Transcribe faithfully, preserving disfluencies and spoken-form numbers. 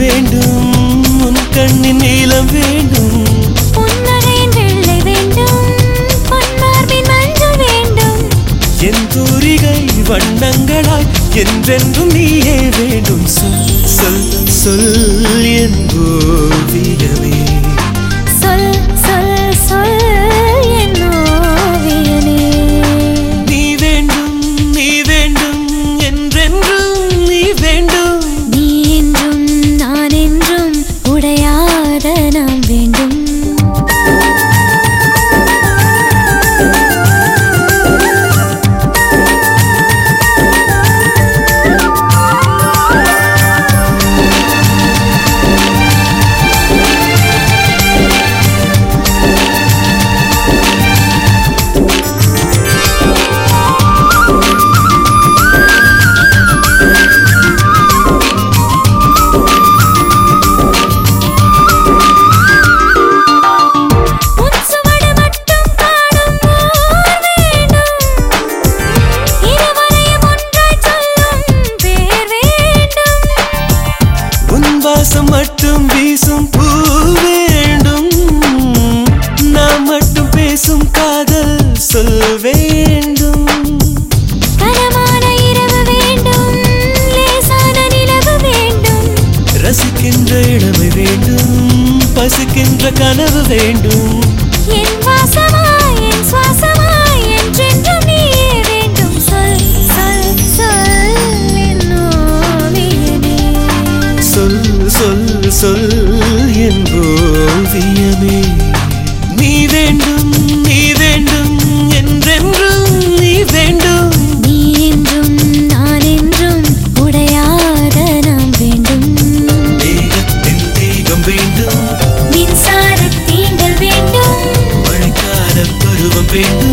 வேண்டும் உன் கண்ணின் நீலம் வேண்டும் புன்னகையின் வெள்ளை வேண்டும் பொன்மார்பின் மஞ்சள் வேண்டும் என் தூரிகை வண்ணங்களாய் என்றென்றும் நீயே வேண்டும் சொல் சொல் சொல் என் ஓவியமே சொல் சொல் சொல் என் ஓவியனே நீ வேண்டும் நீ வேண்டும் என்றென்றும் நீ வேண்டும் நீ என்றும் நான் என்றும் உடையாத நாம் வேண்டும் வாசம் மட்டும் வீசும் பூ வேண்டும் நாம் மட்டும் பேசும் காதல் சொல் வேண்டும் கனமான இரவு வேண்டும் லேசான நிலவு வேண்டும் ரசிக்கின்ற இளமை வேண்டும் பசிக்கின்ற கனவு வேண்டும் என் வாசமாய் என் சுவாசமாய் என்றென்றும் நீயே வேண்டும் சொல் சொல் சொல் என் ஓவியனே சொல் சொல் சொல் என் ஓவியமே நீ வேண்டும் நீ வேண்டும் என்றென்றும் நீ வேண்டும் நீ என்றும் நான் என்றும் உடையாத நாம் வேண்டும் தேகத்தின் தேகம் வேண்டும் மின்சார தீண்டல் வேண்டும் மழைக்கால பருவம் வேண்டும்